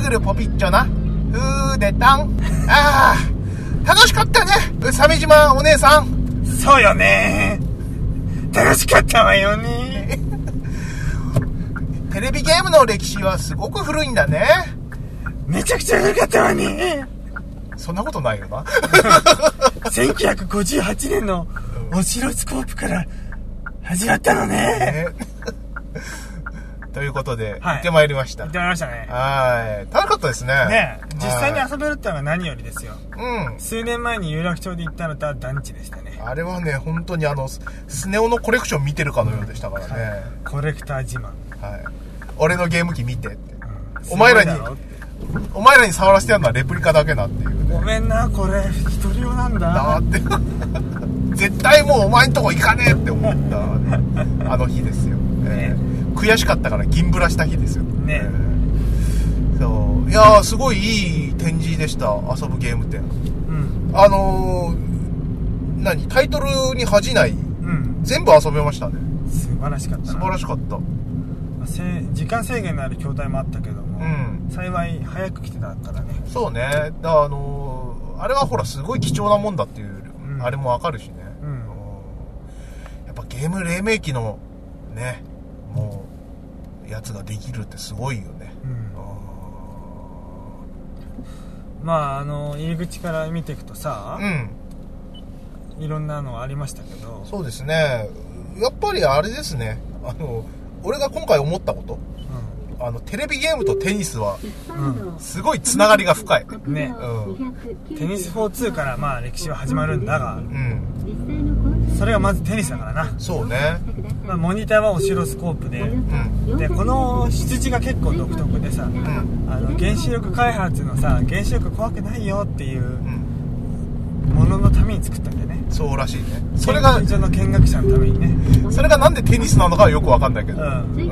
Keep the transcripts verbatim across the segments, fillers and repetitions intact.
くるポピッチョな。ふーでたん。あー、楽しかったね、うさみじまお姉さん。 そうよね。楽しかったわよね。 テレビゲームの歴史はすごく古いんだね。 めちゃくちゃ古かったわね。 そんなことないよな。 せんきゅうひゃくごじゅうはちねんのオシロスコープから始まったのね。 ねということで、 はい、 行ってまいりました。 行ってまいりましたね。 はい。楽しかったですね。 ね、実際に遊べるってのが何よりですよ。 うん。 数年前に有楽町で行ったのとは団地でしたね。 あれはね、本当にあのスネ夫のコレクション見てるかのようでしたからね。はい、 コレクター自慢。はい。 俺のゲーム機見てって。うん、お前らにお前らに触らせてやるのはレプリカだけなっていう、ね。 ごめんな、これ一人用なんだ。 だって絶対もうお前んとこ行かねえって思ったあの日ですよ。ね、えー、悔しかったから銀ブラした日ですよ。ね。えー、そういやーすごいいい展示でした。遊ぶゲーム展。うん、あのー、何タイトルに恥じない、うん、全部遊べましたね。 素晴らしかったな。 素晴らしかった。 時間制限のある筐体もあったけども、うん、幸い早く来てたからね。そうね。 だからあのー、あれはほらすごい貴重なもんだっていう、うん、あれもわかるしね、うん、やっぱゲーム黎明期のねもうやつができるってすごいよね、 うん、まああの入り口から見ていくとさ、うん、いろんなのありましたけど。 そうですね。やっぱりあれですね、あの俺が今回思ったこと、うん、あのテレビゲームとテニスは、うん、すごいつながりが深いね、うん、テニス フォーツー からまあ歴史は始まるんだが、うん、それがまずテニスだからな。 そうね、 まあ、モニターはオシロスコープで、うん、でこの羊が結構独特でさ、うん、あの原子力開発のさ原子力怖くないよっていうもののために作ったんだよね。 そうらしいね。それが研究所の見学者のためにね。 それがなんでテニスなのかはよくわかんないけど、うん、うん、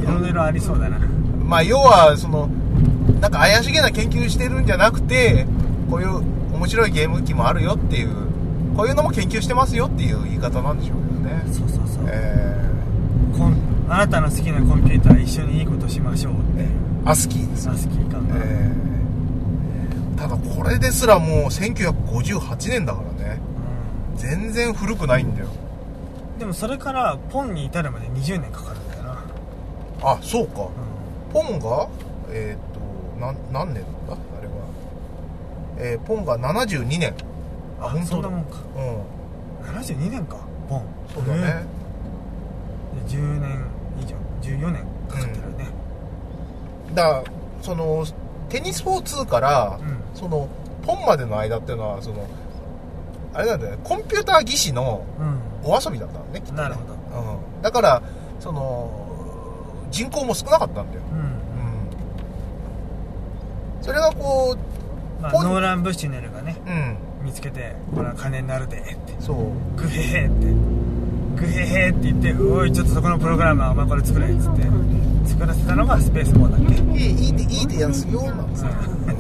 いろいろありそうだな。 まあ要はそのなんか怪しげな研究してるんじゃなくて、こういう面白いゲーム機もあるよっていう、こういうのも研究してますよっていう言い方なんでしょうけどね。 そうそうそう、えー、こんあなたの好きなコンピューター一緒にいいことしましょうって、えー、 アスキーです。 アスキーかな、 えー、ただこれですらもうせんきゅうひゃくごじゅうはちねんだからね、うん、全然古くないんだよ。 でもそれからポンに至るまでにじゅうねんかかるんだよな。 あ、そうか、うん、ポンがえっ、ー、とな何年だあれは、えー、ポンがななじゅうにねん。 あ、本当だ。そんなもんか。うん。ななじゅうにねんか、ポン。 そうだね。でじゅうねん以上、じゅうよねんかかってるね。 うん、だからそのテニス フォーツー から、うん、そのポンまでの間っていうのはそのあれなんだよね、コンピューター技師のお遊びだったのね、きっとね。 なるほど。 うん。だからその人口も少なかったんだよ。うん。うん、それがこう、 まあ、ノーラン・ブッシュネルがね、 うん、 見つけて、これは金になるでって、 そうグヘヘってグヘヘって言って、おいちょっとそこのプログラマーお前これ作れっつって作らせたのがスペースボーだっけ。 いいいいでいいでやんすよなんですよ。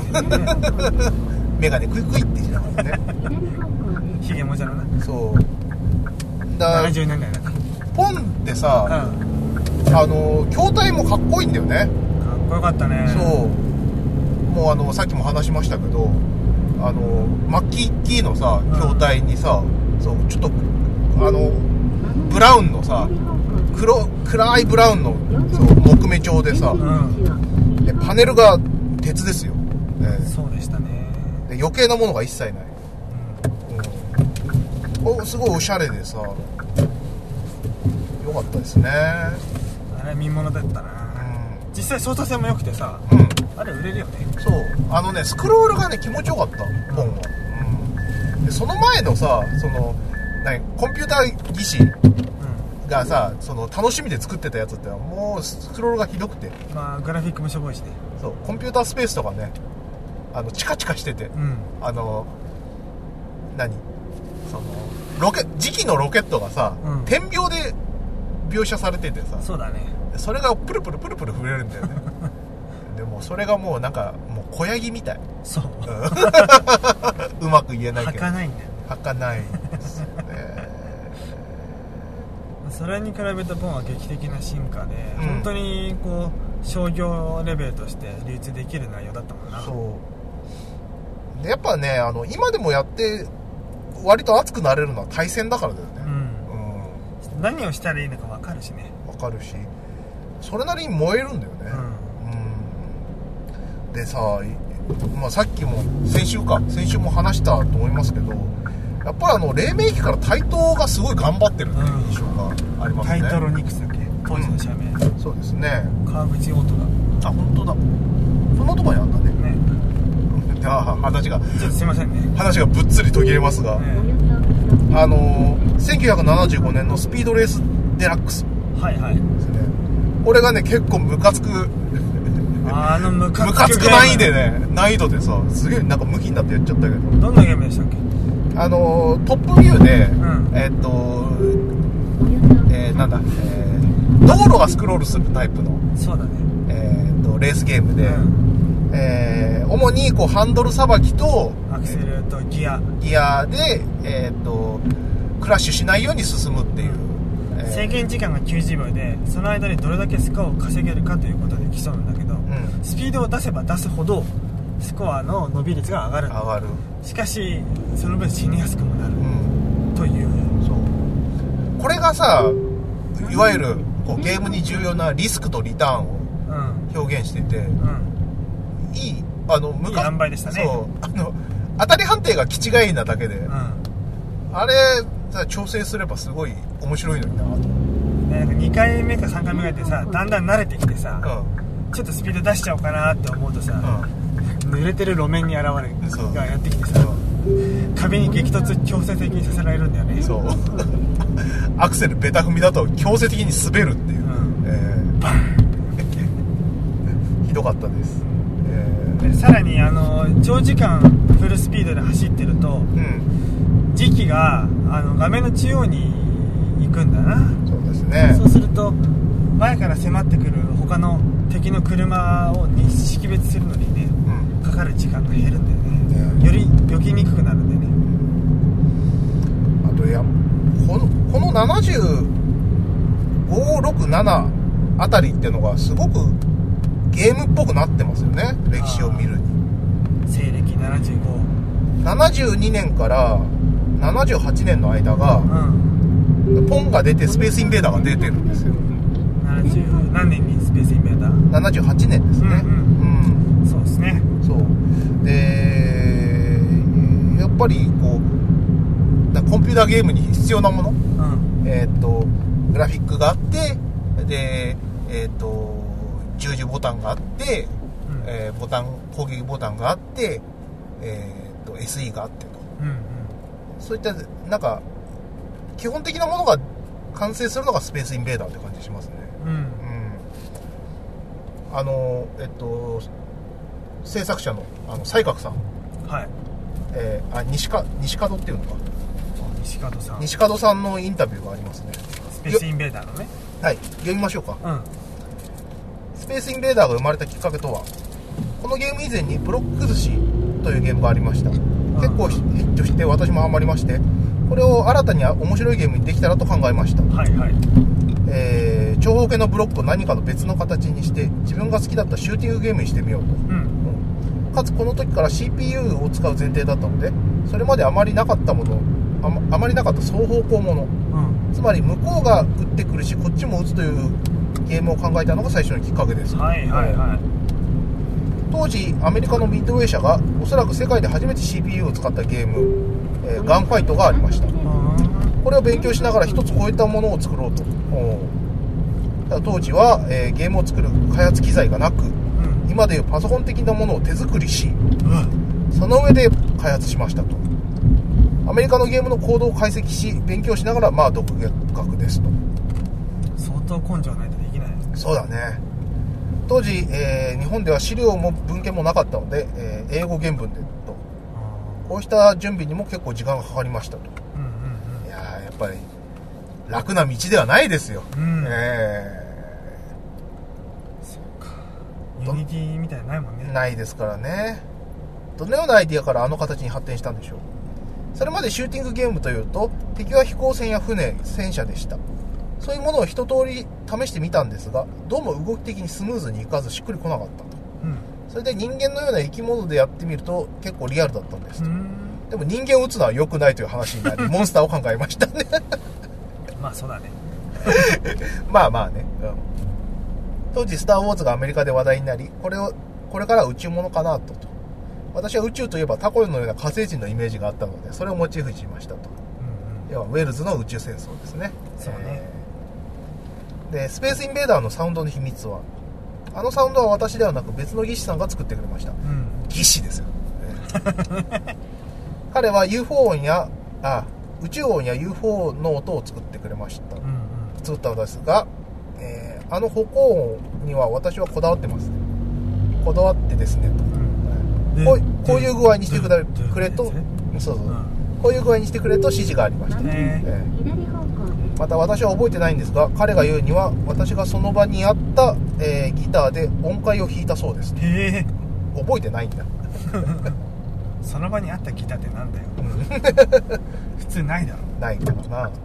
メガネクイクイってしながらね。 ヒゲもじゃろな。 そうだ。 ななじゅうねんだいだから。 ポンってさ、うん、あの筐体もかっこいいんだよね。 かっこよかったね。 そう。もうあのさっきも話しましたけど、あのマッキーキーのさ筐体にさ、うん、そうちょっとあのブラウンのさ黒暗いブラウンのそう木目調でさ、うん、でパネルが鉄ですよ、 ね、そうでしたね。 で余計なものが一切ない、うんうん、すごいおしゃれでさよかったですね。 あれ見物だったな、うん、実際操作性も良くてさ、うん、あれ売れるよね。 そうあのねスクロールがね気持ちよかった本は、うん、でその前のさその何コンピューター技師がさ、その楽しみで作ってたやつってのはもうスクロールがひどくて、 まあグラフィックもしょぼいしね。 そうコンピュータースペースとかねあのチカチカしてて、うん、あの何そのロケ磁気のロケットがさ、うん、点描で描写されててさ、 そうだね、 それがプルプルプルプル震えるんだよね。でもそれがもうなんかもう小ヤギみたい。 そううまく言えないけど儚いんだよね。 儚いですよね。 そそれに比べるとポンは劇的な進化で、 うん、 本当にこう商業レベルとして流通できる内容だったもんな。 そうでやっぱねあの今でもやって割と熱くなれるのは対戦だからだよね、うんうん、何をしたらいいのか分かるしね分かるしそれなりに燃えるんだよね、うんうん、でさ、まあ、さっきも先週か先週も話したと思いますけどやっぱりあの黎明期から台東がすごい頑張ってるっていう印象がありますね。 タイトロニクスだっけ当時の社名、 うん、そうですね。 川口オートだ。あ本当だそのとこにあったね。ねあ話がちょっとすいませんね話がぶっつり途切れますが、ね、あのせんきゅうひゃくななじゅうごねんのスピードレースデラックスはいはいですね。 これがね結構ムカつくあのムカつくムカつく難易でね難易度でさすげえなんかムキになってやっちゃったけどどんなゲームでしたっけ。 あのトップビューで、うん、えー、っと、えー、なんだ、えー、道路がスクロールするタイプのそうだね、 えー、っとレースゲームで、うんえー、主にこうハンドルさばきとアクセルとギアギアで、えー、っとクラッシュしないように進むっていう、 えー、制限時間がきゅうじゅうびょうでその間にどれだけスコアを稼げるかということで競うんだけど、うん、スピードを出せば出すほどスコアの伸び率が上がる上がるしかしその分死にやすくもなる、うん、というそうこれがさいわゆるこうゲームに重要なリスクとリターンを表現してて、うん、いいあのいい塩梅でしたね。 そうあの当たり判定が気違いなだけで、うん、あれさ調整すればすごい面白いのになと、 ね、なんかにかいめかさんかいめぐらいでさだんだん慣れてきてさ、うん、ちょっとスピード出しちゃおうかなって思うとさ、うん濡れてる路面に現れるがやってきてさ壁に激突強制的にさせられるんだよね。 そうアクセルベタ踏みだと強制的に滑るっていう、うんえー、バンひどかったです、 えー、でさらにあの長時間フルスピードで走ってると、うん、時期があの画面の中央に行くんだな。 そうですね。 そうすると前から迫ってくる他の敵の車を識別するのにね、うん、かかる時間が減るんだよね、ねより避けにくくなるんだよね。 あとやこの、このななじゅうご、ろく、ななあたりってのがすごくゲームっぽくなってますよね歴史を見るに。 西暦ななじゅうごななじゅうにねんからななじゅうはちねんの間が、うん、ポンが出てスペースインベーダーが出てるんですよ。 ななじゅう何年にスペースインベーダー ?ななじゅうはちねんですね。うん、 うんうん、そうですね。 そうでやっぱりこうコンピューターゲームに必要なもの、うん、えっ、ー、とグラフィックがあってでえっ、ー、と十字ボタンがあって、うんえー、ボタン攻撃ボタンがあってえっ、ー、と エスイー があってと、うんうん、そういったなんか基本的なものが完成するのがスペースインベーダーって感じしますね。うんうん、あのえっと制作者のあの西角さん、はいえー、あ西か西門っていうのか西門さん西門さんのインタビューがありますね。 スペースインベーダーのね。 はい読みましょうか、うん、スペースインベーダーが生まれたきっかけとはこのゲーム以前にブロック崩しというゲームがありました。結構ヒットして私もハマりましてこれを新たに面白いゲームにできたらと考えました。はいはいえー、長方形のブロックを何かの別の形にして自分が好きだったシューティングゲームにしてみようと、うんうん、かつこの時から シーピーユー を使う前提だったのでそれまであまりなかったもの あ, まあまりなかった双方向もの、うん、つまり向こうが撃ってくるしこっちも撃つというゲームを考えたのが最初のきっかけです。はいはいはい。当時アメリカのミッドウェー社がおそらく世界で初めて シーピーユー を使ったゲーム、えー、ガンファイトがありました。これを勉強しながら一つ超えたものを作ろうと。当時は、えー、ゲームを作る開発機材がなく、うん、今でいうパソコン的なものを手作りし、うん、その上で開発しましたと。アメリカのゲームのコードを解析し勉強しながらまあ独学ですと。 相当根性ないとできない。 そうだね。当時、えー、日本では資料も文献もなかったので、えー、英語原文でとこうした準備にも結構時間がかかりましたと、うんうんうん、いやーやっぱり楽な道ではないですよ、うんえー、そうかユニティみたいなのないもんね。 ないですからね。どのようなアイディアからあの形に発展したんでしょう。それまでシューティングゲームというと敵は飛行船や船戦車でした。 そういうものを一通り試してみたんですが、どうも動き的にスムーズにいかずしっくりこなかったと、うん、それで人間のような生き物でやってみると結構リアルだったんですと。でも人間を撃つのは良くないという話になりモンスターを考えましたねまあそうだねまあまあね、うん、当時スターウォーズがアメリカで話題になり、これをこれからは宇宙ものかなとと。私は宇宙といえばタコのような火星人のイメージがあったので、それをモチーフにしましたと、うんうん、要はウェルズの宇宙戦争ですね。 そうね、えー、でスペースインベーダーのサウンドの秘密は、あのサウンドは私ではなく別の技師さんが作ってくれました、うん、技師ですよ、えー、彼は ユーフォー 音やあ宇宙音や ユーフォー の音を作ってくれました、うんうん、作ったのですが、えー、あの歩行音には私はこだわってますこだわってですねと、うん、こ, うこういう具合にしてく れ, くれとそうそう、うん、こういう具合にしてくれと指示がありました、えー、また私は覚えてないんですが、彼が言うには私がその場にあった、えー、ギターで音階を弾いたそうです、 えー、覚えてないんだその場にあったギターってなんだよ普通ないだろ。 ないからな、うん、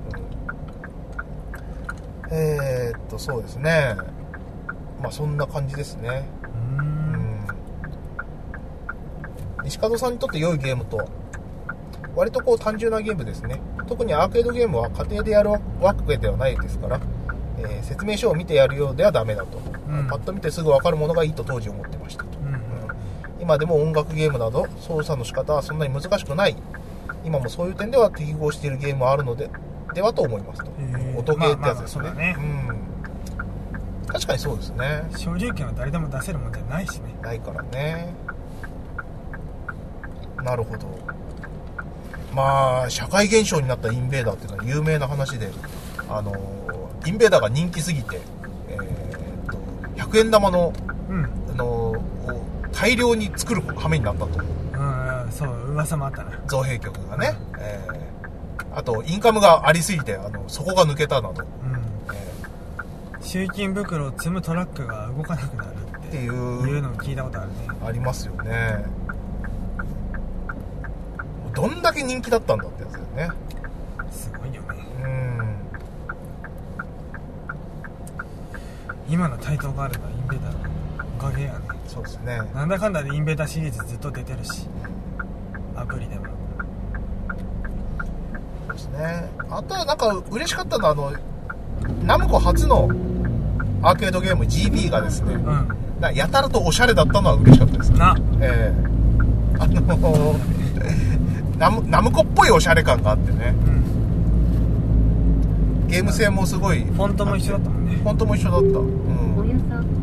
えー、っとそうですね、まあそんな感じですね。うーん、うん、石門さんにとって良いゲームとは割とこう単純なゲームですね。特にアーケードゲームは家庭でやるわけではないですから、えー、説明書を見てやるようではダメだと、うん、パッと見てすぐ分かるものがいいと当時思ってましたと、うんうん、今でも音楽ゲームなど操作の仕方はそんなに難しくない、今もそういう点では適合しているゲームはあるのでではと思いますと、音ゲーってやつですね、まあまあまあ、そうだね、うん、確かにそうですね。 昇竜拳は誰でも出せるもんじゃないしね。 ないからね。なるほど。まあ社会現象になったインベーダーっていうのは有名な話で、あのインベーダーが人気すぎて、えー、とひゃくえん玉の、うん、あの大量に作る羽目になったと。 うん、そう噂もあったな。 造幣局がね、うん、えー、あとインカムがありすぎてあの底が抜けたなど、うん、 えー、集金袋を積むトラックが動かなくなるっていういうのを聞いたことあるね。 ありますよね。どんだけ人気だったんだってやつだよね。 すごいよね。 うん。 今の台頭があればインベーダーのおかげやね。 そうですね。 なんだかんだでインベーダーシリーズずっと出てるし、アプリでも。 そうですね。あとはなんか嬉しかったのはあのナムコ初のアーケードゲーム ジービー がですね、うん、なやたらとおしゃれだったのは嬉しかったですね。 な、 えー、あのーナム、ナムコっぽいおしゃれ感があってね、うん、ゲーム性もすごい、 フォントも一緒だったもんね。 フォントも一緒だった、うん、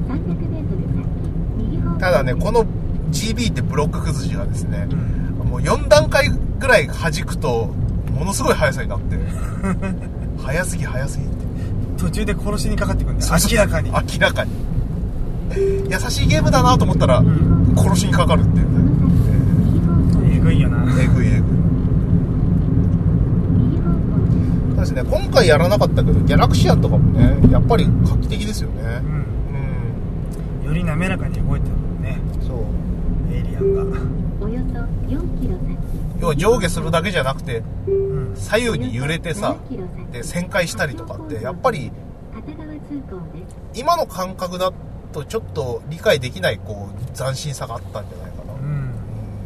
ただねこの ジービー ってブロック崩しがですね、うん、もうよん段階ぐらい弾くとものすごい速さになって速すぎ速すぎって途中で殺しにかかってくるんだよ。明らかに明らかに優しいゲームだなと思ったら、うん、殺しにかかるっていうね。 えぐいよな。 えぐいえぐい。そうですね。今回やらなかったけどギャラクシアンとかもねやっぱり画期的ですよね、うんうん、より滑らかに動いてるもんね。 そうエイリアンがおよそよんキロ先、 要は上下するだけじゃなくて、うん、左右に揺れてさで旋回したりとかってやっぱり今の感覚だとちょっと理解できないこう斬新さがあったんじゃないかな、うんうん、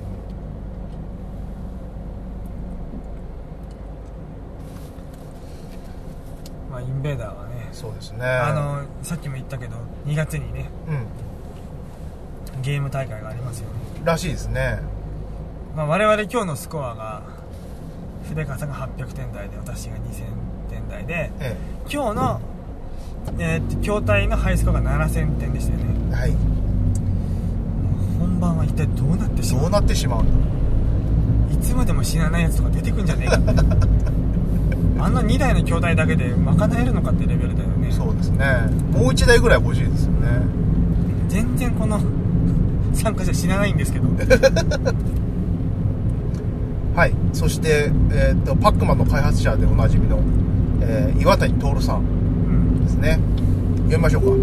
まあインベーダーはね、 そうですね、 あのさっきも言ったけどにがつにね、うん、ゲーム大会がありますよね。 らしいですね。 まあ、我々今日のスコアが筆川さんがはっぴゃくてん台で私がにせんてん台で、ええ、今日の、えー、筐体のハイスコアがななせんてんでしたよね。 はい。 本番は一体どうなってしまうどうなってしまうんだ。 いつまでも死なないやつとか出てくんじゃねえかってあんなにだいの筐体だけで賄えるのかってレベルだよね。 そうですね。もういちだいぐらい欲しいですよね。 全然この参加者死なないんですけどはい。そして、えー、とパックマンの開発者でおなじみの、えー、岩谷徹さんですね、うん、読みましょうか、うん、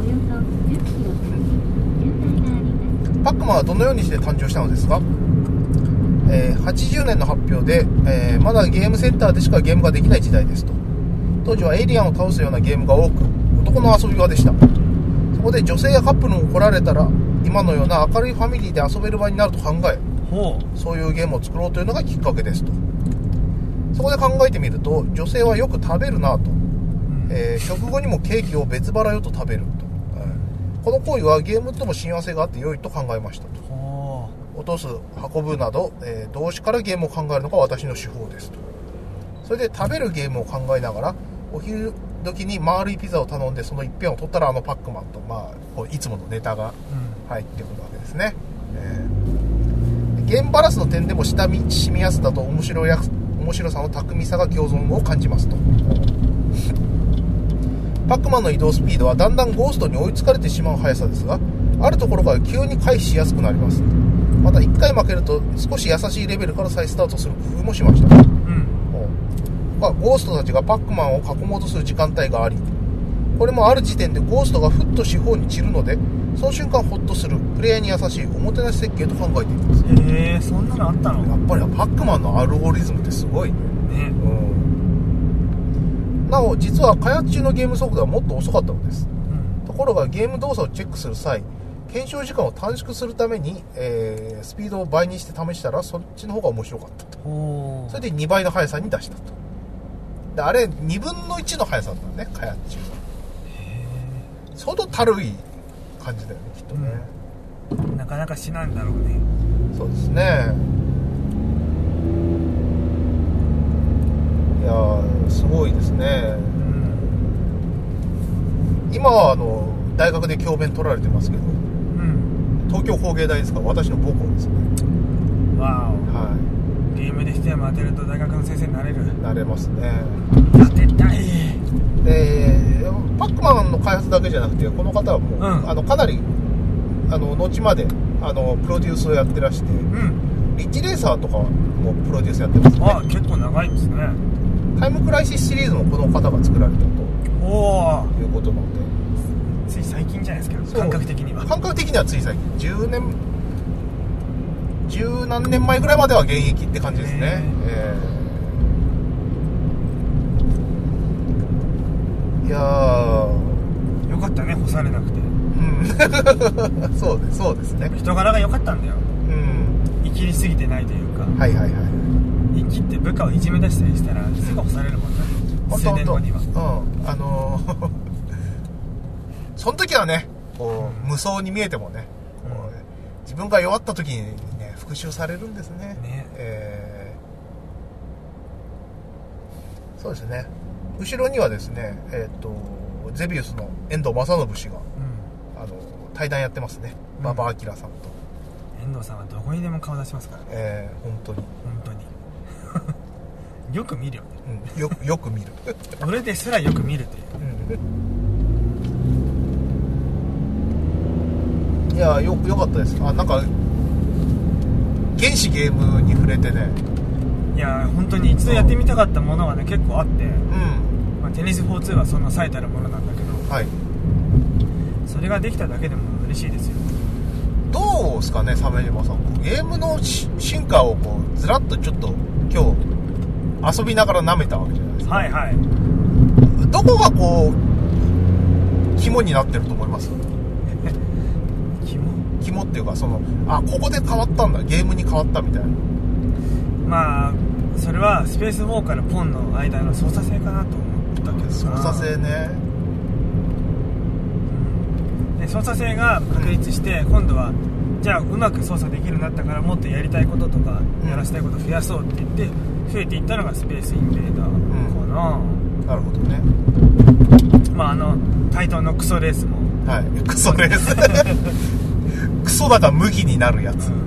パックマンはどのようにして誕生したのですか。えー、はちじゅうねんの発表で、えー、まだゲームセンターでしかゲームができない時代ですと。 当時はエイリアンを倒すようなゲームが多く男の遊び場でした。そこで女性やカップルも来られたら今のような明るいファミリーで遊べる場になると考え、そういうゲームを作ろうというのがきっかけですと。そこで考えてみると女性はよく食べるなと、えー、食後にもケーキを別腹よと食べると、えー、この行為はゲームとも親和性があって良いと考えましたと。落とす運ぶなど、えー、動詞からゲームを考えるのが私の手法ですと。それで食べるゲームを考えながらお昼時に丸いピザを頼んでその一辺を取ったらあのパックマンと、まあ、こういつものネタが入ってくるわけですね、うんえー、ゲームバランスの点でも親しみやすさと面白や面白さの巧みさが共存を感じますと。パックマンの移動スピードはだんだんゴーストに追いつかれてしまう速さですが、あるところから急に回避しやすくなります。またいっかい負けると少し優しいレベルから再スタートする工夫もしました、うんまあ、ゴーストたちがパックマンを囲もうとする時間帯があり、これもある時点でゴーストがふっと四方に散るのでその瞬間ホッとするプレイヤーに優しいおもてなし設計と考えています。 へえ、そんなのあったの。 やっぱりパックマンのアルゴリズムってすごいね、ねうん、なお実は開発中のゲーム速度はもっと遅かったのです、うん、ところがゲーム動作をチェックする際検証時間を短縮するために、えー、スピードを倍にして試したらそっちの方が面白かったと。それでにばいの速さに出したと。であれにぶんのいちの速さだったね、開発中は。相当たるい感じだよね、きっとね、 うん、なかなかしないんだろうね。 そうですね。いやーすごいですね、うん、今はあの大学で教鞭取られてますけど、うん、東京工芸大ですから私の母校ですね。 わお、はい、ゲームで一山当てると大学の先生になれる。 なれますね。 当てたい。 でパックマンの開発だけじゃなくてこの方はもう、うん、あのかなりあの後まであのプロデュースをやってらして、うん、リッチレーサーとかもプロデュースやってますね。 あ、結構長いんですね。 タイムクライシスシリーズもこの方が作られたということなので、 つい最近じゃないですか、感覚的には。 感覚的にはつい最近、じゅうねん十何年前ぐらいまでは現役って感じですね。えー、いやーよかったね、干されなくて。 うんそうです、そうですね。 人柄が良かったんだよ。うん。生きりすぎてないというか。 はいはいはい。 生きって部下をいじめ出したりしたらすぐ干されるもんね。数年後には。 うん。あのー、その時はね、こう、うん、無双に見えてもね、こう、うん、自分が弱った時にね、復讐されるんですね。ね、えー、そうですね。後ろにはですね、えっとゼビウスの遠藤正信氏が、うん、あの対談やってますね。馬場明さんと。 遠藤さんはどこにでも顔出しますからね。えー、本当に。 本当に。よく見るよね。 うん、よよく見る。 俺ですらよく見るという。 うん、いやよよかったです。あ、なんか原始ゲームに触れてね。 いや本当に一度やってみたかったものはね、結構あって、うんまあ、テニス フォーツー はそんな最たるものなんだけど、はい、それができただけでも嬉しいですよ。 どうですかね、鮫島さん。ゲームの進化をこうずらっとちょっと今日遊びながら舐めたわけじゃないですか。はいはい。どこがこう肝になってると思います？肝？肝っていうか、そのあここで変わったんだ、ゲームに変わったみたいな。 まあそれはスペースウォーカーのポンの間の操作性かなと思ったけど。 操作性ね。 で操作性が確立して、うん、今度はじゃあうまく操作できるようになったからもっとやりたいこととか、うん、やらせたいことを増やそうって言って増えていったのがスペースインベーダーかな、うん、 なるほどね。 まああのタイトンのクソレースも、 はい、クソレースクソだから麦になるやつ、ね、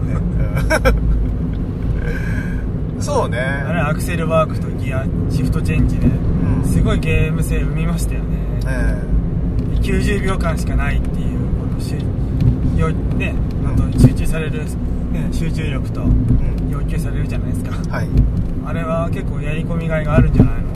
うん、そうね。 あれアクセルワークとギアシフトチェンジで、うん、すごいゲーム性生みましたよね、えー、きゅうじゅうびょうかんしかないっていうことをしよ、ね、うん、集中される、ね、集中力と要求されるじゃないですか、うん、はい、あれは結構やり込みがいがあるんじゃないの、うん、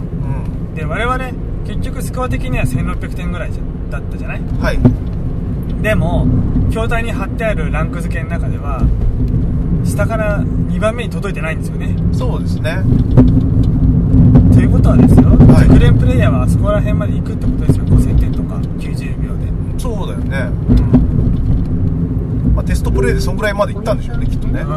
で我々結局スコア的にはせんろっぴゃくてんぐらいじゃだったじゃない。はい。でも筐体に貼ってあるランク付けの中では下からにばんめに届いてないんですよね。 そうですね。 ということはですよ、はい、 クレーンプレイヤーはあそこら辺まで行くってことですよ。ごせんてんとかきゅうじゅうびょうで。 そうだよね、うん、まあ、テストプレイでそんぐらいまで行ったんでしょうね、きっとね、うん、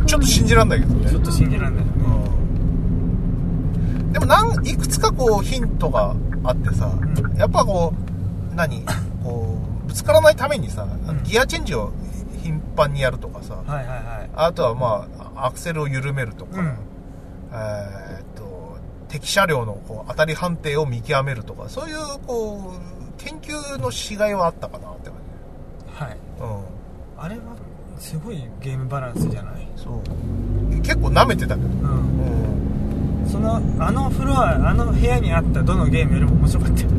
ちょっと信じらんないけどね。 ちょっと信じらんないよね、 うん、でもなんいくつかこうヒントがあってさ、うん、やっぱこう何こうぶつからないためにさ、うん、ギアチェンジを頻繁にやるとかさ、 はいはいはい、 あとはまあアクセルを緩めるとか、うん、えー、っと敵車両のこう当たり判定を見極めるとか、そういうこう研究のしがいはあったかなって感じ。はい、 うん、 あれはすごいゲームバランスじゃない。 そう結構舐めてたけど、うん、 うん、そのあのフロアあの部屋にあったどのゲームよりも面白かったよ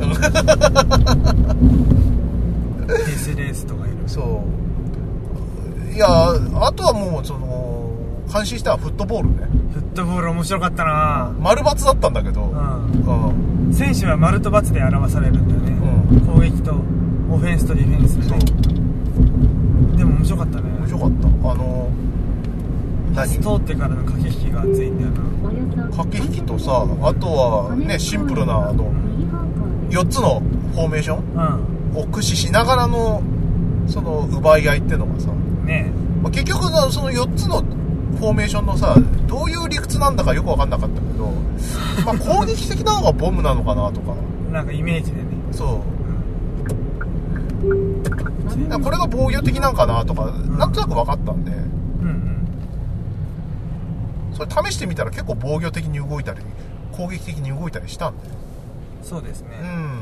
レースレースとかいる。 そういやあとはもうその感心したフットボールね。 フットボール面白かったな。 丸×だったんだけど、うんうん、選手は丸と×で表されるんだよね、うん、攻撃とオフェンスとディフェンスで、ね、でも面白かったね。 面白かった。あのパス通ってからの駆け引きが熱いんだよな。 駆け引きとさ、あとはねシンプルなあのよっつのフォーメーションを駆使しながらのその奪い合いってのがさ、ね、まあ、結局そのよっつのフォーメーションのさどういう理屈なんだかよく分かんなかったけど、まあ、攻撃的なのがボムなのかなとかなんかイメージでね。 そう、うん、これが防御的なんかなとか、うん、なんとなく分かったんで、うんうん、それ試してみたら結構防御的に動いたり攻撃的に動いたりしたんで。 そうですね、 うん、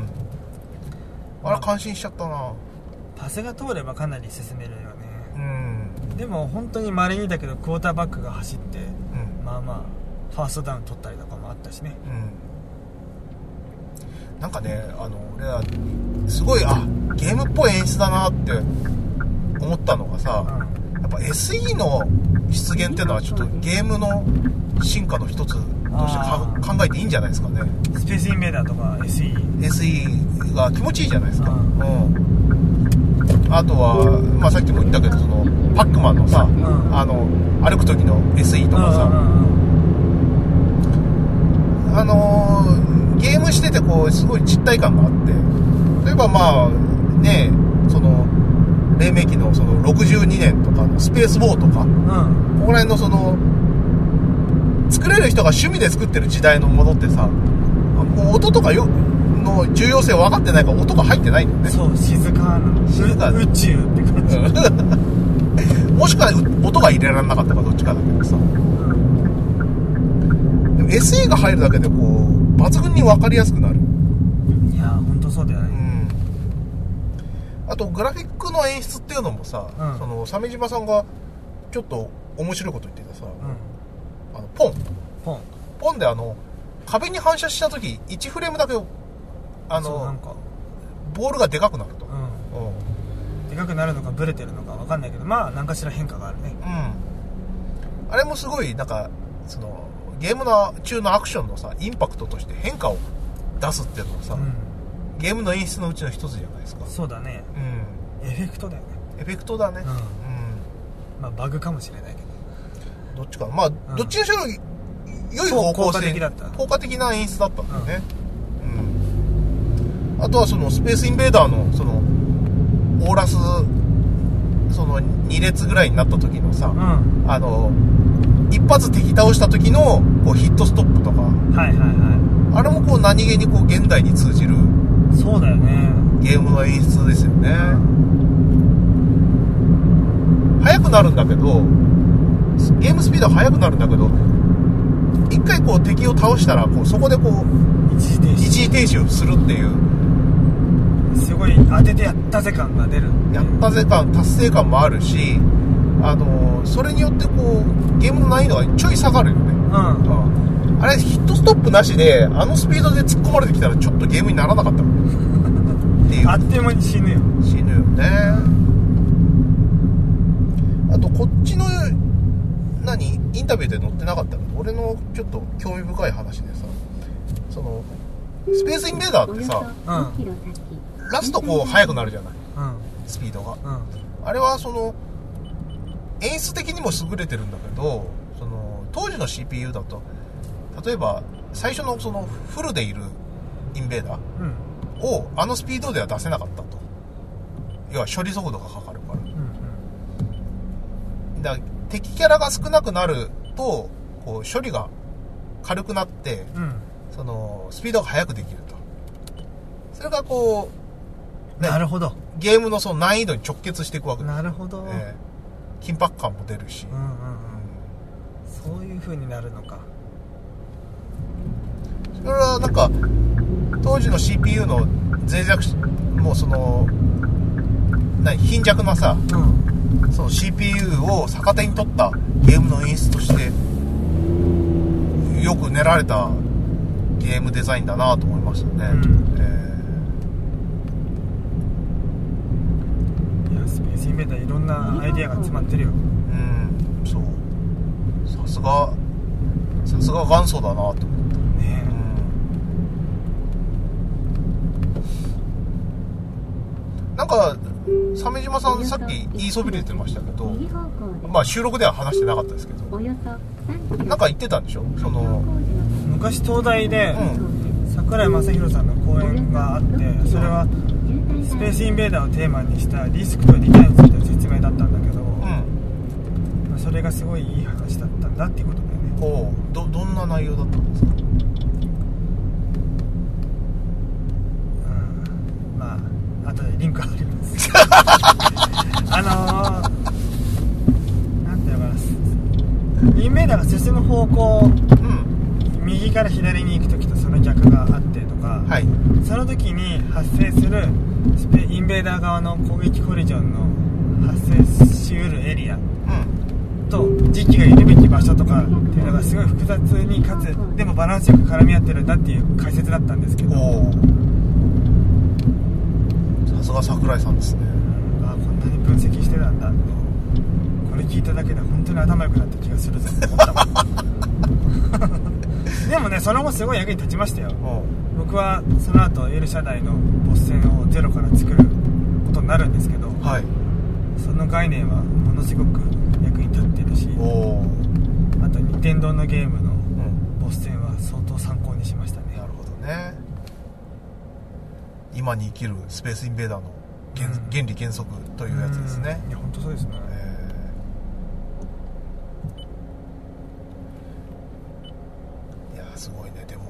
あれ感心しちゃったな。 パスが通ればかなり進めるよね、 うん、 でも本当に稀にだけどクォーターバックが走って、うん、まあまあファーストダウン取ったりとかもあったしね、 うん、なんかねあの俺はすごいあゲームっぽい演出だなって思ったのがさ、うん、やっぱ エスイー の出現っていうのはちょっとゲームの進化の一つとして考えていいんじゃないですかね。 スペースインベーダーとか エスイーエスイー が気持ちいいじゃないですか、うんうん、あとは、まあ、さっきも言ったけどそのパックマンのさ、うん、あの歩く時の エスイー とかさ、うんうん、あのー、ゲームしててこうすごい実体感があって、例えばまあねその黎明期のそのろくじゅうにねんとかのスペースウォーとか、うん、ここら辺のその作れる人が趣味で作ってる時代のものってさ、もう音とかよの重要性分かってないから音が入ってないんだよね。 そう、静かな静かな宇宙って感じもしくは音が入れられなかったかどっちかだけどさ、うん、でも エスイー が入るだけでこう抜群に分かりやすくなる。 いや本当そうだよね、 うん、あとグラフィックの演出っていうのもさ、うん、その鮫島さんがちょっと面白いこと言ってたさ、うん、あのポンポンポンであの壁に反射した時いちフレームだけあのなんかボールがでかくなると、うんうん、でかくなるのかブレてるのか分かんないけど、まあ何かしら変化があるね、 うん、あれもすごいなんかそのゲームの中のアクションのさインパクトとして変化を出すっていうのはさ、うん、ゲームの演出のうちの一つじゃないですか。 そうだね、うん、エフェクトだよね。 エフェクトだね、うんうん、 まあバグかもしれないけどどっちかまあ、うん、どっちにしろ良い方向性、効果的だった、効果的な演出だったんだよね、うんうん、あとはそのスペースインベーダーのそのオーラスそのに列ぐらいになった時のさ、うん、あの一発敵倒した時のこうヒットストップとか、 はいはいはい、 あれもこう何気にこう現代に通じるそうだよねゲームの演出ですよね、うん、速くなるんだけどゲームスピードは速くなるんだけど一回こう敵を倒したらこうそこでこう一時停止一時停止をするっていうすごい当ててやったぜ感が出る。 やったぜ感達成感もあるし、あのそれによってこうゲームの難易度がちょい下がるよね、うん、あれヒットストップなしであのスピードで突っ込まれてきたらちょっとゲームにならなかったっていうあっという間に死ぬよ死ぬよね。あとこっちの何インタビューで載ってなかったけど俺のちょっと興味深い話でさ、そのスペースインベーダーってさ、うん、ラストこう速くなるじゃない、うん、スピードが、うん、あれはその演出的にも優れてるんだけど、その当時の シーピーユー だと例えば最初のそのフルでいるインベーダーをあのスピードでは出せなかったと。要は処理速度がかかるから、うんうん、だから敵キャラが少なくなるとこう処理が軽くなって、うん、そのスピードが速くできると。それがこう、ね、 なるほど、 ゲームのその難易度に直結していくわけです。 なるほど、えー、緊迫感も出るし、うんうんうん、 そういう風になるのか。 それはなんか当時の シーピーユー の脆弱もうその何貧弱なさ、うん、その シーピーユー を逆手に取ったゲームの演出としてよく練られたゲームデザインだなと思いましたね、うん、 えー、いやスペースインベーダーいろんなアイデアが詰まってるよ。 うん、そう、さすがさすが元祖だなと思ったね。うん、なんか鮫島さんさっき言いそびれてましたけど、まあ収録では話してなかったですけど、なんか言ってたんでしょ。その昔東大で、うん、桜井正宏さんの講演があって、それはスペースインベーダーをテーマにしたリスクとリターンについての説明だったんだけど、うん、それがすごいいい話だったんだっていうことだよね。 おう、どどんな内容だったんですか。 うん、まあ後でリンク貼りますあのー、なんていうのかな、インベーダーが進む方向、うん、右から左に行くときとその逆があってとか、はい、その時に発生するスペインベーダー側の攻撃コリジョンの発生しうるエリア、うん、と時期がいるべき場所とかっていうのがすごい複雑にかつでもバランスよく絡み合ってるんだっていう解説だったんですけど、 さすが桜井さんですね。 ああ、こんなに分析してたんだ。これ聞いただけで本当に頭良くなった気がするぞって思ったもんでもね、その後すごい役に立ちましたよ。僕はその後エルシャダイのボス戦をゼロから作ることになるんですけど、はい、その概念はものすごく役に立ってるし、あと任天堂のゲームのボス戦は相当参考にしましたね。 なるほどね。今に生きるスペースインベーダーの 原,、うん、原理原則というやつですね。 いや本当そうですね、えー、いやすごいね。でも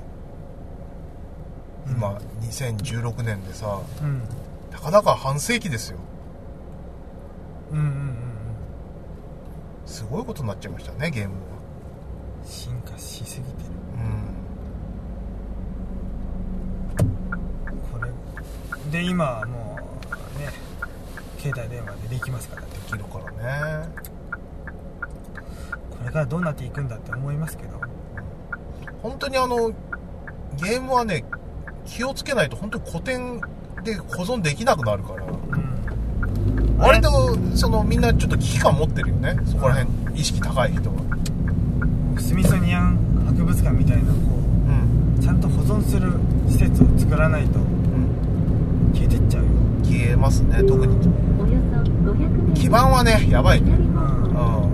今、うん、にせんじゅうろくねんでさ、うん、たかだか半世紀ですよ。うんうんうん、すごいことになっちゃいましたね、ゲームは。 進化しすぎてる。うん、これで今はもうね、携帯電話でできますからね。 できるからね。 これからどうなっていくんだって思いますけど、 本当にあのゲームはね、気をつけないと本当に古典で保存できなくなるから、うん、割とそのみんなちょっと危機感持ってるよね、そこら辺意識高い人は。 スミソニアン博物館みたいなこう、うん、ちゃんと保存する施設を作らないと、うん、消えてっちゃうよ。 消えますね。特に基盤はね、やばいね、うんうん、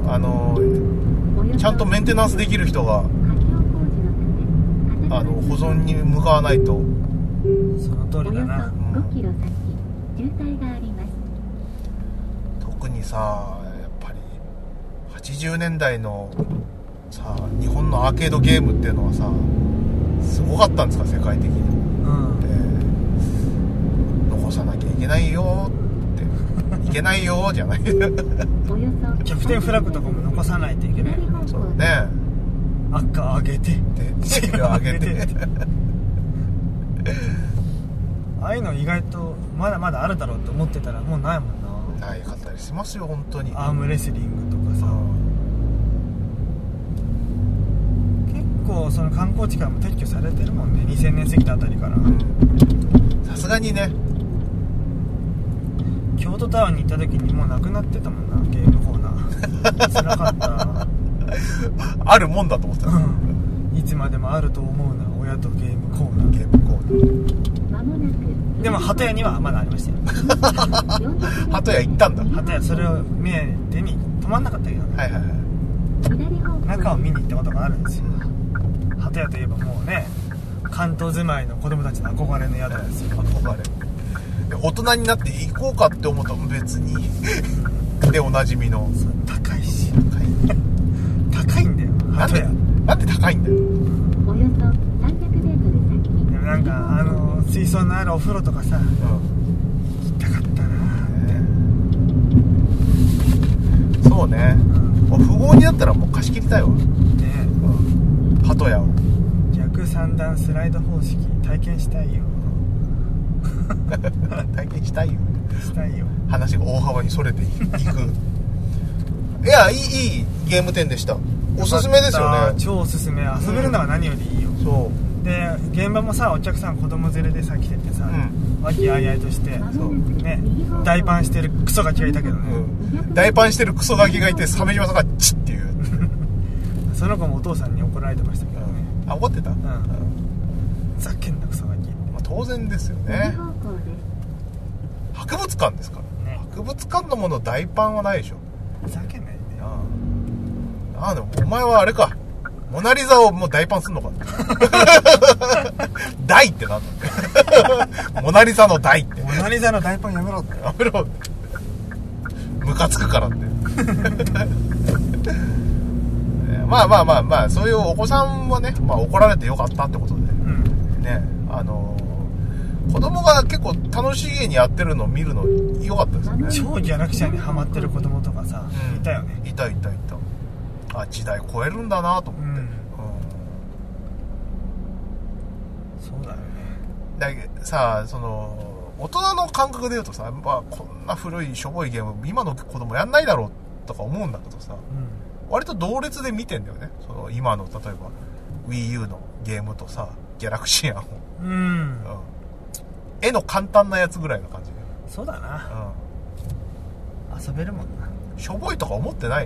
あのちゃんとメンテナンスできる人があの保存に向かわないと。 その通りだな、うん、 特にさ、やっぱりはちじゅうねんだいのさ、日本のアーケードゲームっていうのはさ、すごかったんですか、世界的に、うんえー、残さなきゃいけないよっていけないよじゃないキャプテンフラッグとかも残さないといけない。 そうだね。 赤あげて白あげてああいうの意外とまだまだあるだろうと思ってたらもうないもんな。ないかったりしますよ本当に。 アームレスリングとかさ、結構その観光地からも撤去されてるもんね、にせんねん過ぎたあたりから。 さすがにね。 京都タワーに行った時にもうなくなってたもんな、ゲームコーナー辛かったあるもんだと思った、うん、 いつまでもあると思うな、親とゲームコーナー。 ゲームコーナーでも鳩屋にはまだありましたよ鳩屋行ったんだ。 鳩屋それを目手に止まんなかったけどね、はいはいはい、中を見に行ったことがあるんですよ。 鳩屋といえばもうね関東住まいの子供たちの憧れの宿ですよ。 憧れ。大人になって行こうかって思ったら別にでおなじみの高いし高い高いんだよ鳩屋。 なんで高いんだよ。 およそさんびゃくメートル先にでもなんかあの水槽のあるお風呂とかさ、 うん、 行きたかったなーって。 そうね、うん、富豪になったらもう貸し切りたいわね、うん、鳩屋を逆三段スライド方式体験したいよ体験したいよしたいよ。 話が大幅にそれていくいやいい、いいゲーム店でした。おすすめですよね。 超おすすめ。遊べるのは何よりいいよ、うん、 そうで現場もさお客さん子供連れでさ来ててさ、うん、和気あいあいとしてそうね大パンしてるクソガキがいたけどね、うん、 大パンしてるクソガキがいて鮫島さんがチッっていうその子もお父さんに怒られてましたけどね、 うん、あ怒ってた、うん、 ふざけんなクソガキ、 まあ、当然ですよね。博物館ですからね。博物館のもの大パンはないでしょ。 ふざけんないで。 ああでもお前はあれかモナリザをもう大パンすんのか大ってなんだモナリザの大ってモナリザの大パンやめろってやめろってムカつくからってまあまあまあまあそういうお子さんはね、まあ、怒られてよかったってことで、うん、ねあの子供が結構楽しげにやってるのを見るの良かったですよね。 超ギャラクシャーにハマってる子供とかさ、うん、いたよね。 いたいたいた。あ時代超えるんだなと思って、うんうん、 そうだよね。 だけどさその大人の感覚で言うとさ、まあ、こんな古いしょぼいゲーム今の子供やんないだろうとか思うんだけどさ、うん、割と同列で見てんだよね。その今の例えば WiiU のゲームとさギャラクシアンを、うんうん絵の簡単なやつぐらいの感じで。 そうだな、うん、遊べるもんな。 しょぼいとか思ってないよ、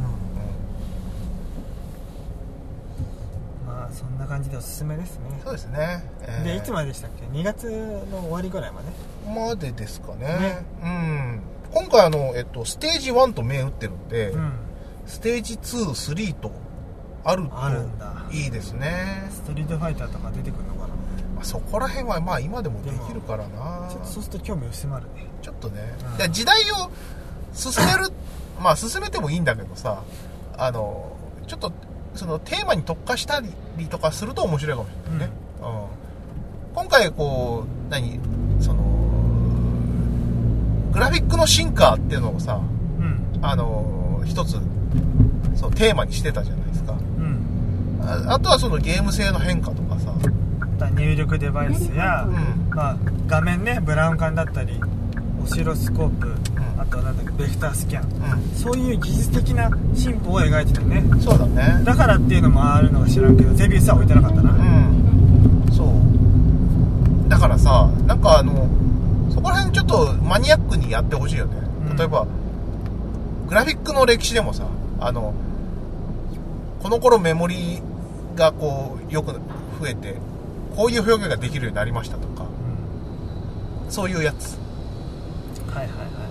うんうん、まあそんな感じでおすすめですね。 そうですね、 えー、でいつまででしたっけ。にがつの終わりぐらいまでまでですかね、ね、うん、今回あの、えっと、ステージワンと銘打ってるんで、うん、ステージツー、スリーとあるといいですね。 ストリートファイターとか出てくるのかな。 そこら辺はまあ今でもできるからな。 ちょっとそうすると興味薄まるね。 ちょっとね、うん、いや時代を進めるまあ進めてもいいんだけどさ、あのちょっとそのテーマに特化したりとかすると面白いかもしれないね、うんうん、今回こう何そのグラフィックの進化っていうのをさ、うん、あの一つそのテーマにしてたじゃないですか、うん、あ, あとはそのゲーム性の変化とかさ、 入力デバイスや、うんまあ、画面ねブラウン管だったりオシロスコープ、うん、あとはなんだっけベクタースキャン、うん、そういう技術的な進歩を描いてたね。 そうだね。 だからっていうのもあるのか知らんけどゼビウスは置いてなかったな。 うんそうだからさなんかあのそこら辺ちょっとマニアックにやってほしいよね、うん、例えばグラフィックの歴史でもさあのこの頃メモリがこうよく増えてこういう表現ができるようになりましたとか、うん、そういうやつ。 はいはいはい、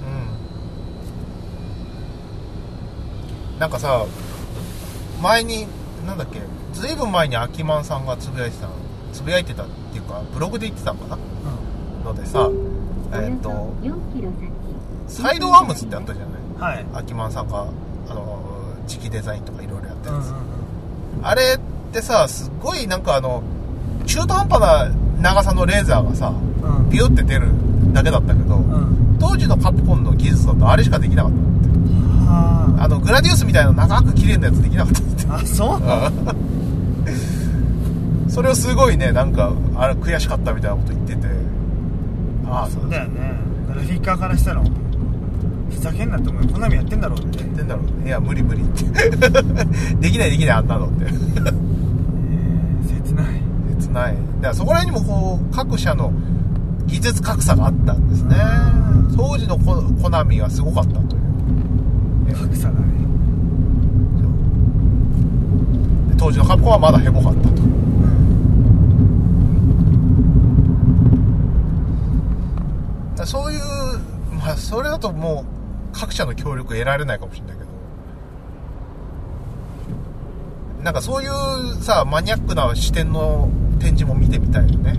うん、なんかさ前になんだっけずいぶん前にアキマンさんがつぶやいてたつぶやいてたっていうかブログで言ってたのかな、うん、のでさえー、っとサイドアームズってあったじゃない、はい、アキマンさんがあの磁気デザインとかいろいろやってるんですよ、うんうん、あれってさすごいなんかあの中途半端な長さのレーザーがさ、うん、ビューって出るだけだったけど、うん、当時のカプコンの技術だとあれしかできなかったって。はあのグラディウスみたいな長く綺麗なやつできなかったって。 あそうそれをすごいねなんかあれ悔しかったみたいなこと言ってて、 ああそうだよね。グラフィッカーからしたらふざけんなって思う。コナミやってんだろうってやってんだろうね。いや無理無理ってできないできないあんなのってえー、切ないない。だからそこら辺にもこう各社の技術格差があったんですね。当時のコ, コナミはすごかったという格差だね。 で当時のカプコンはまだヘボかったと、うん、だそういうまあそれだともう各社の協力得られないかもしれないけど、 なんかそういうさマニアックな視点の展示も見てみたいよね。うん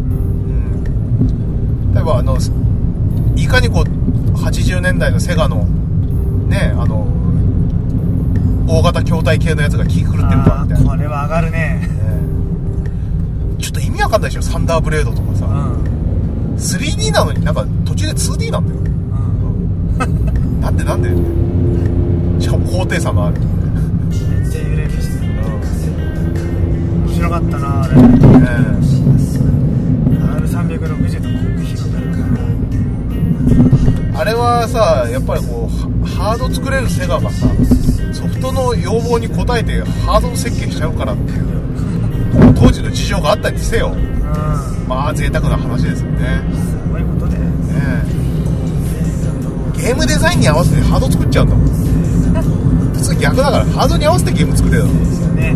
、例えばあのいかにこうはちじゅうねんだいのセガのねあの大型筐体系のやつが気狂ってるかみたいな。 これは上がるね。 ちょっと意味わかんないでしょ、サンダーブレードとかさ、うん、スリーディー なのになんか途中で ツーディー なんだよ、うん、なんでなんでしかも高低差のある、 めっちゃ揺れるし、うん、面白かったなあれ、ね、アールさんびゃくろくじゅう と酷比がなるから、あれはさやっぱりこうハード作れるセガがさソフトの要望に応えてハード設計しちゃうからっていう当時の事情があったにせよ、うん、まあ贅沢な話ですよね。 すごいことだよね。 ゲームデザインに合わせてハード作っちゃうんだもん。普通逆だからハードに合わせてゲーム作れるんですよね。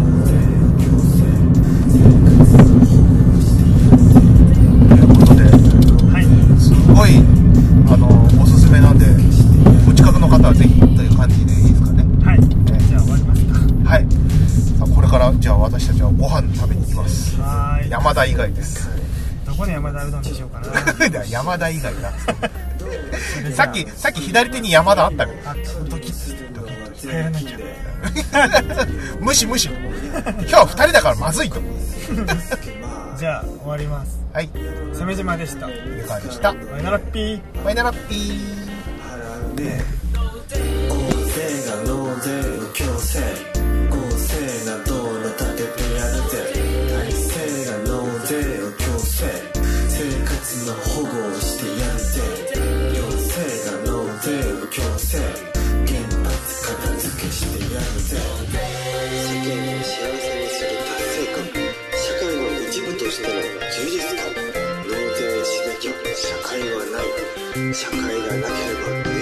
ということで、はい、すごいあのおすすめなんでお近くの方はぜひという感じでいいですかね。 はい、ね、じゃあ終わりますか。 はい、これからじゃあ私たちはご飯食べに行きます。 はい、 山田以外です。 どこで山田うどんにしようかな。 山田以外だ。さっきさっき左手に山田あったけど。 あ、ドキッとしてる。ドキッとしてる。なきゃ。 無視無視。今日は二人だからまずいと。 じゃあ終わります。 はい。 鮫島でした。 いかがでした。 バイナラッピー。 バイナラッピー。 の保護をしてやるぜ。行政が納税を強制、原発片付けしてやるぜ。世間を幸せにする達成感、社会の一部としての充実感。納税しなきゃ社会はない。社会がなければ